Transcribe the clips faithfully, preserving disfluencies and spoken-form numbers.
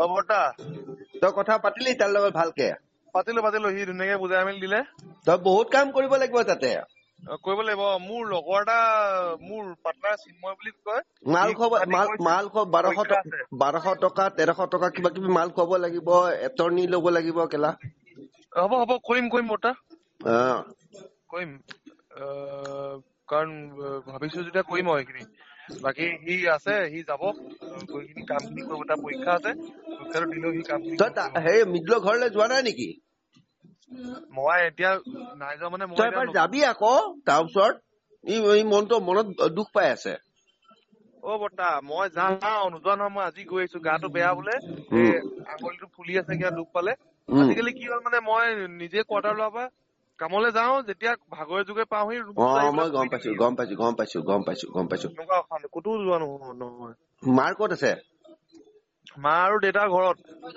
বৰ্তা তই কথা পাতিলি তাৰ লগত ভালকে পাতিলো পাতিলো সি ধুনীয়াকে বুজাই মেলি দিলে তই বহুত কাম কৰিব লাগিব তাতে কৰিব লাগিব মোৰ লগৰ এটা মোৰ পাৰ্টনাৰ চিন্ময় বুলি কয় মাল খোৱা মাল মাল খোৱা বাৰশ বাৰশ টকা তেৰশ টকা কিবা কিবি মাল খুৱাব লাগিব এটৰ্নি ল'ব লাগিব কেলা হ'ব হ'ব কৰিম কৰিম বৰ্তা অ কৰিম কাৰণ ভাবিছো যেতিয়া কৰিম আৰু এইখিনি বাকী সি আছে সি যাব গৈখিনি কামখিনি কৰিব তাৰ পৰীক্ষা আছে পৰীক্ষাটো দিলেও সি কামখিনি সেই মিডলৰ ঘৰলৈ যোৱা নাই নেকি মই এতিয়া নাই যোৱা মানে তই এবাৰ যাবি আকৌ তাৰ ওচৰত ই মনটো মনত দুখ পাই আছে অ বৰ্তা মই যাওঁ নোযোৱা নহয় মই আজি গৈ আহিছো গাটো বেয়া বোলে এই আঙুলিটো ফুলি আছে কিবা দুখ পালে আজিকালি কি হ'ল মানে মই নিজে কোৱাৰ্টাৰ লোৱাৰ পৰা কামলৈ যাওঁ যেতিয়া ভাগৰে যুগে পাওঁহি মই গম পাইছো গম পাইছো গম পাইছো গম পাইছো গম পাইছো ক'তো যোৱা নহয় মাৰ ক'ত আছে মা আৰু দেউতাৰ ঘৰত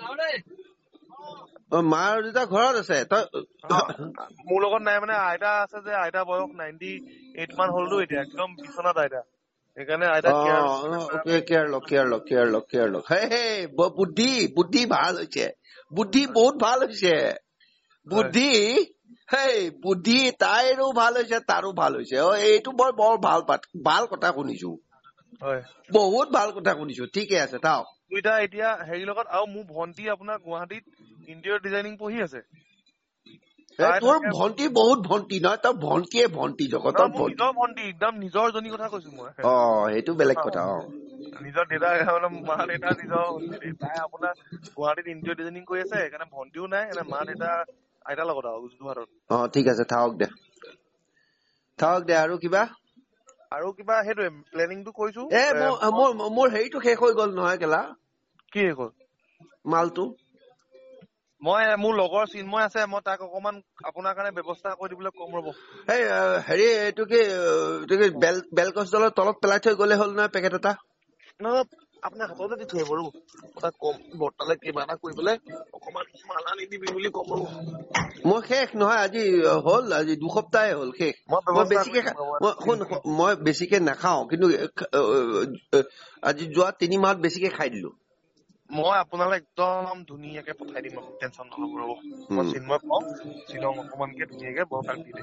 মা আৰু দেউতা ঘৰত আছে তই মোৰ লগত নাই মানে আইতা আছে যে আইতা বয়স নাইনটি এইট মান হলতো এতিয়া একদম বিচনাত আইতা সেইকাৰণে আইতা কেয়াৰ লক কেয়াৰ লক কেয়াৰ লক কেয়াৰ লক বুদ্ধি বুদ্ধি ভাল হৈছে বুদ্ধি বহুত ভাল হৈছে বুদ্ধি হেই বুদ্ধি তাইৰো ভাল হৈছে তাৰো ভাল হৈছে অ এইটো বৰ বৰ ভাল ভাল কথা শুনিছো বহুত ভাল কথা শুনিছো ঠিকে আছে তাও দুইটা এতিয়া হেৰি লগত আৰু মোৰ ভন্টি আপোনাৰ গুৱাহাটীত ইণ্টেৰিয়ৰ ডিজাইনিং পঢ়ি আছে তোৰ ভন্টি বহুত ভন্টি নহয় তই ভন্টিয়ে ভন্টি জগতৰ নিজৰ ভন্টি একদম নিজৰ জনী কথা কৈছো মই অ সেইটো বেলেগ কথা অ নিজৰ দেউতা মা দেউতা নিজৰ তাই আপোনাৰ গুৱাহাটীত ইণ্টেৰিয়ৰ ডিজাইনিং কৰি আছে সেইকাৰণে ভন্টিও নাই মা দেউতা আইতাৰ লগত আৰু যোৰহাটত অ ঠিক আছে থাকক দে থাকক দে আৰু কিবা আৰু কিবা সেইটোৱে প্লেনিংটো কৰিছো এ মোৰ মোৰ হেৰিটো শেষ হৈ গল নহয় কেলা কি শেষ হ'ল মালটো মই মোৰ লগৰ চিন্ময় আছে মই তাক অকমান আপোনাৰ কাৰণে ব্যৱস্থা কৰি দিবলৈ কম ৰব এই হেৰি এইটো কি বেলগছডালৰ তলত পেলাই থৈ গলে হ'ল নহয় পেকেট এটা আপোনাৰ হাততে দি থৈ বাৰু তাক কম বৰ্তালে কিবা এটা কৰি পেলাই অকমান মালা নিদিবি বুলি কম ৰব মই শেষ নহয় আজি হ'ল আজি দুসপ্তাহে হ'ল শেষ মই বেছিকে শুন মই বেছিকে নাখাও কিন্তু আজি যোৱা তিনি মাহত বেছিকে খাই দিলো মই আপোনালৈ একদম ধুনীয়াকে পঠাই দিম টেনচন নহব ৰব মই চিন্ময় কম শ্বিলং অকমানকে ধুনীয়াকে বৰতাক দি দে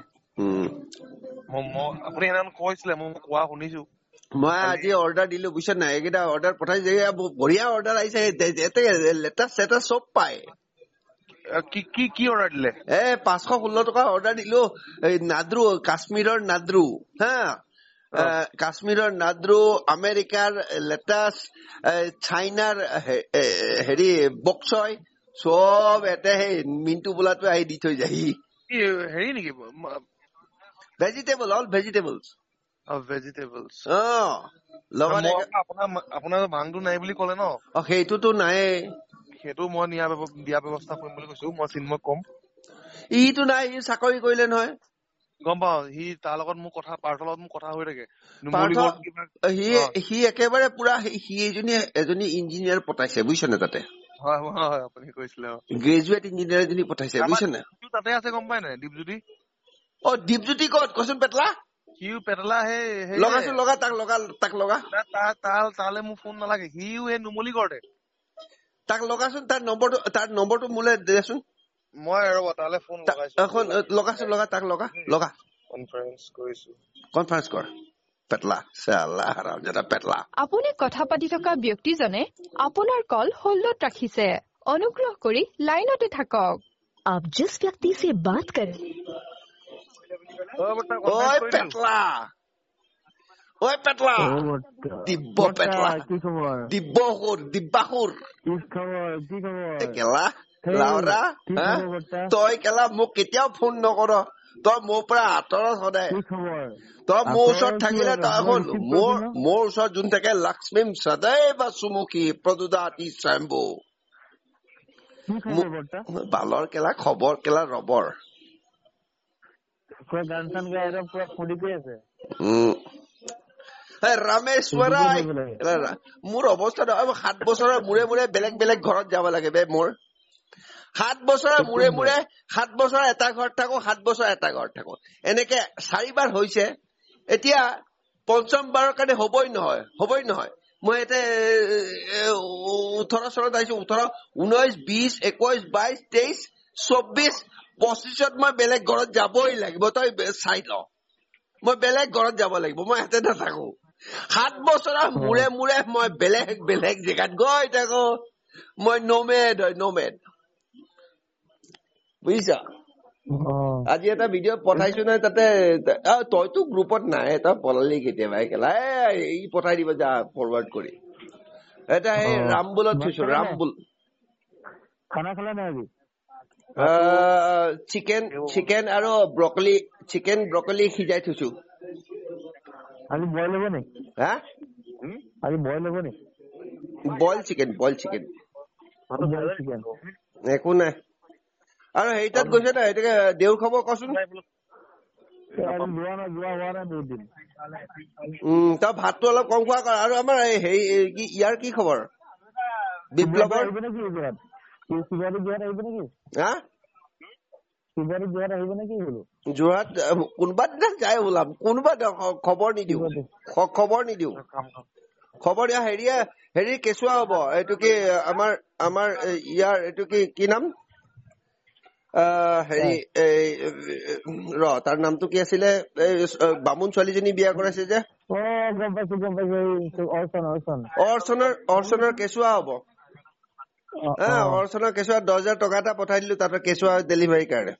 আপুনি সেইদিনা কৈছিলে মই কোৱা শুনিছো মই আজি অৰ্ডাৰ দিলো বুজিছা নাই এইকেইটা অৰ্ডাৰ পঠাইছে বঢ়িয়া অৰ্ডাৰ আহিছে লেটাৰ চেটাৰ চব পায় কি কি কি অৰ্ডাৰ দিলে এ পাঁচশ ষোল্ল টকা অৰ্ডাৰ দিলো এই নাদ্ৰু কাশ্মীৰৰ নাদ্ৰু হা কাশ্মীৰৰ নাদ্ৰু আমেৰিকাৰ লেটাছ চাইনাৰ হেৰি বক্সয় চব এতে সেই মিন্টু বোলাটো আহি দি থৈ যায় হেৰি নেকি ভেজিটেবল অল ভেজিটেবলছ ভেজিটেবলছ অ লগতে আপোনাৰ ভাংটো নাই বুলি ক'লে ন অ সেইটোতো নাই সেইটো মই নিয়া দিয়া ব্যৱস্থা কৰিম বুলি কৈছো মই চিন্ময় কম ইটো নাই ই চাকৰি কৰিলে নহয় গম পাও সি তাৰ লগত মোৰ কথা পাৰ্থৰ লগত মোৰ কথা হৈ থাকে সি সি একেবাৰে পুৰা সি এজনী এজনী ইঞ্জিনিয়াৰ পতাইছে বুজিছ নে তাতে হয় হয় আপুনি কৈছিলে গ্ৰেজুৱেট ইঞ্জিনিয়াৰ এজনী পঠাইছে বুজিছ নে তাতে আছে গম পাই নাই দীপজ্যোতি অ দীপজ্যোতি ক'ত কচোন পেটলা সিও পেটলা সেই লগাচোন লগা তাক লগা তাক লগা তালে মোৰ ফোন নালাগে সিও সেই নুমলী ঘৰতে তাক লগাচোন তাৰ নম্বৰটো তাৰ নম্বৰটো মোলৈ দেচোন মই ৰব তালে ফোন লগাইছো এখন লগাচোন লগা তাক লগা লগা কনফাৰেন্স কৰিছো কনফাৰেন্স কৰ পেটলা সালা হাৰামজাদা পেটলা আপুনি কথা পাতি থকা ব্যক্তিজনে আপোনাৰ কল হোল্ডত ৰাখিছে অনুগ্ৰহ কৰি লাইনতে থাকক आप जिस व्यक्ति से बात कर ओए पेटला ओए पेटला दिब्बो पेटला কি খবৰ দিব্যহুৰ দিব্যাহুৰ কি খবৰ কি খবৰ কেলা লাউৰা তই কেলা মোক কেতিয়াও ফোন নকৰ তই মোৰ পৰা আঁতৰত সদায় তই মোৰ ওচৰত থাকিলে তই শুন মোৰ মোৰ ওচৰত যোন থাকে লক্ষ্মীম সদৈৱ সুমুখী প্ৰদুদাতি স্বয়ম্ভু বালৰ কেলা খবৰ কেলা ৰবৰ গান চান গাই পুৰা ফুলি গৈ আছে ৰামেশ্বৰাই মোৰ অৱস্থা সাত বছৰৰ মূৰে মূৰে বেলেগ বেলেগ ঘৰত যাব লাগে বে মোৰ সাত বছৰৰ মূৰে মূৰে সাত বছৰ এটা ঘৰত থাকো সাত বছৰ এটা ঘৰত থাকো এনেকে চাৰিবাৰ হৈছে এতিয়া পঞ্চম বাৰৰ কাৰণে হবই নহয় হবই নহয় মই এতে ওঠৰ চনত আহিছো ওঠৰ ঊনৈশ বিশ একৈশ বাইশ তেইশ চৌব্বিশ পঁচিছত মই বেলেগ ঘৰত যাবই লাগিব তই চাই ল মই বেলেগ ঘৰত যাব লাগিব মই এতে নাথাকো সাত বছৰৰ মূৰে মূৰে মই বেলেগ বেলেগ জেগাত গৈ থাকো মই নোমেড হয় নোমেড বুজিছা আজি এটা ভিডিঅ' পঠাইছো নহয় তাতে তইতো গ্ৰুপত নাই তই পলালি কেতিয়াবা একেলা এই পঠাই দিব যা ফৰৱাৰ্ড কৰি এটা এই ৰামবুলত থৈছো ৰামবুল খানা খালা নাই আজি চিকেন চিকেন আৰু ব্ৰকলি চিকেন ব্ৰকলি সিজাই থৈছো আজি বইল হ'ব নি হা আজি বইল হ'ব নি boil chicken boil chicken chicken একো নাই আৰু সেই তাত গৈছে না এটাকে দেউৰ খবৰ কচোন যোৱা নাই যোৱা হোৱা নাই বহুত দিন উম তই ভাতটো অলপ কম খোৱা কৰ আৰু আমাৰ হেৰি কি ইয়াৰ কি খবৰ বিপ্লৱৰ আহিব নেকি যোৱাত শিৱাৰী যোৱাত আহিব নেকি হা শিৱাৰী যোৱাত আহিব নেকি বোলো যোৰহাট কোনোবা দিনা যাই ওলাম কোনোবা খবৰ নিদিও খবৰ নিদিও খবৰ দিয়া হেৰিয়া হেৰি কেঁচুৱা হব এইটো কি আমাৰ আমাৰ ইয়াৰ এইটো কি কি নাম হেৰি ৰ তাৰ নামটো কি আছিলে বামুণ ছোৱালীজনী বিয়া কৰাইছে যে অৰ্চনৰ অৰ্চনৰ কেঁচুৱা হব অৰ্চনৰ কেঁচুৱা দহ হাজাৰ টকা এটা পঠাই দিলো তাতে কেঁচুৱা ডেলিভাৰীৰ কাৰণে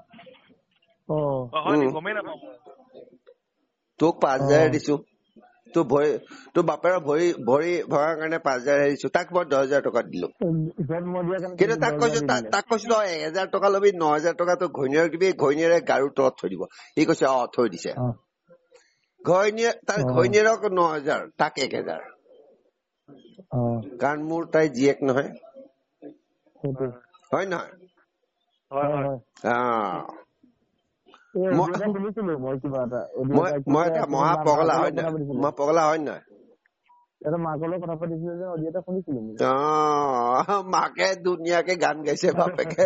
তোক পাঁচ হাজাৰ দিছো তোৰ ভৰি তোৰ বাপেৰ ভৰি ভৰি ভৰাৰ কাৰণে পাঁচ হাজাৰ দিছো তাক মই দহ হাজাৰ টকা দিলো কিন্তু তাক কৈছো তাক কৈছো তই এক হাজাৰ টকা লবি ন হাজাৰ টকা তোৰ ঘৈণীয়েৰ দিবি ঘৈণীয়েৰে গাৰুৰ তলত থৈ দিব সি কৈছে অ থৈ দিছে ঘৈণীয়ে তাৰ ঘৈণীয়েৰক ন হাজাৰ তাক এক হাজাৰ কাৰণ মোৰ তাই জীয়েক নহয় হয় নহয় মই এটা মহা পগলা হয় নহয় মই পগলা হয় নহয় মাকৰ কথা পাতিছিলো যে অডিঅ' এটা শুনিছিলো মাকে ধুনীয়াকে গান গাইছে বাপেকে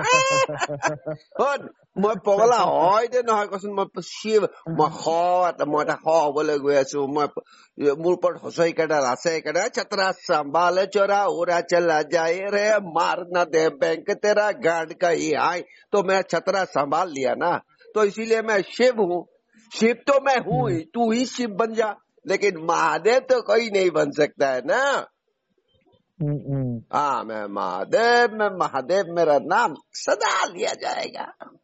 মই পগলা হয় দে নহয় কচোন মই মই স এটা মই এটা স হবলৈ গৈ আছো মই মোৰ ওপৰত হচইকাডাল আছে একেডাল ছতৰা চম্ভালে চোৰা উৰা চলা যায় ৰে মাৰ না দে बैंक तेरा गार्ड का ही आए तो मैं छतरा संभाल लिया ना तो इसीलिए मैं शिव हूँ शिव तो मैं हूँ ही तू ही शिव बन जा लेकिन महादेव तो कोई नहीं बन सकता है ना हाँ मैं महादेव मैं महादेव मेरा नाम सदा लिया जाएगा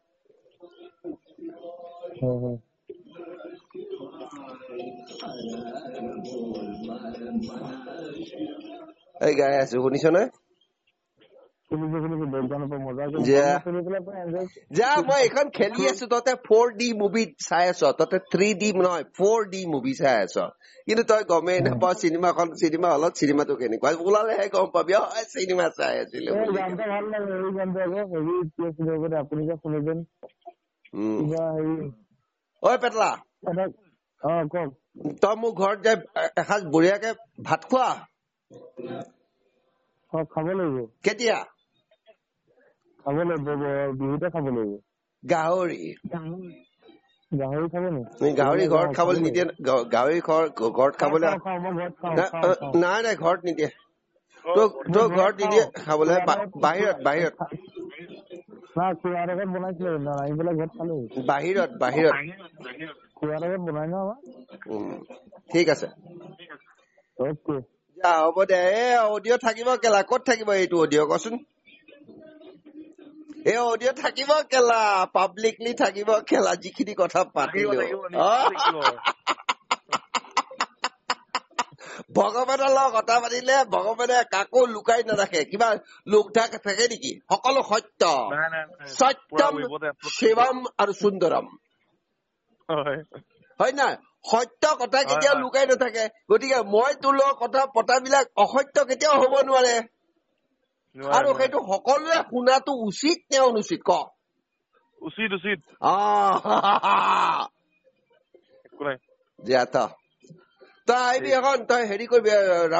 এই গাই আছো শুনিছ নহয় যা মই এখন খেলি আছো ততে ফ'ৰ ডি মুভি চাই আছ ততে থ্ৰী ডি নহয় ফ'ৰ ডি মুভি চাই আছ কিন্তু তই গমেই নাপাৱ চিনেমাখন চিনেমা হলত চিনেমাটো কেনেকুৱা ওলালেহে গম পাবি চিনেমা চাই আছিলো ঐ পেটলা তই মোৰ ঘৰত যাই এসাঁজ বঢ়িয়াকে ভাত খোৱা খাব লাগিব কেতিয়া খাব লাগিব বিহুতে খাব লাগিব গাহৰি গাহৰি খাব নি গাহৰি ঘৰত খাবলৈ নিদিয়ে গাহৰি ঘৰত খাবলৈ নাই নাই ঘৰত নিদিয়ে তোক তোক ঘৰত নিদিয়ে খাবলৈ বাহিৰত বাহিৰত বাহিৰত বাহিৰত ঠিক আছে যা হ'ব দে এই অডিঅ' থাকিব কেলা ক'ত থাকিব এইটো অডিঅ' কচোন এই অডিঅ' থাকিব কেলা পাব্লিকলি থাকিব কেলা যিখিনি কথা পাতিলো ভগৱানৰ লগত কথা পাতিলে ভগৱানে কাকো লুকাই নাৰাখে কিবা লোক থাকে নেকি সকলো সত্য সত্যম শিৱম আৰু সুন্দৰম হয় না সত্য কথা কেতিয়াও লুকাই নাথাকে গতিকে মই তোৰ লগত কথা পতাবিলাক অসত্য কেতিয়াও হব নোৱাৰে আৰু সেইটো সকলোৱে শুনাটো উচিত নে অনুচিত ক উচিত উচিত তই আহিবি এখন তই হেৰি কৰিবি